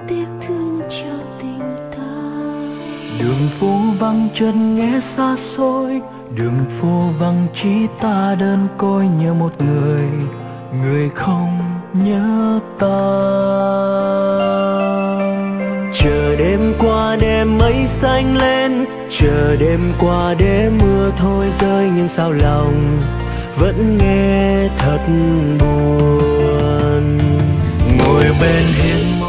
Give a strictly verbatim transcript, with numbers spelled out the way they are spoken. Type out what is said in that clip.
tiếc thương cho tình ta. Đường phố vắng chân nghe xa xôi, đường phố vắng chỉ ta đơn côi nhớ một người, người không nhớ ta. Chờ đêm qua đêm mây xanh lên, chờ đêm qua đêm mưa thôi rơi, nhưng sao lòng vẫn nghe thật buồn. Ngồi bên hiên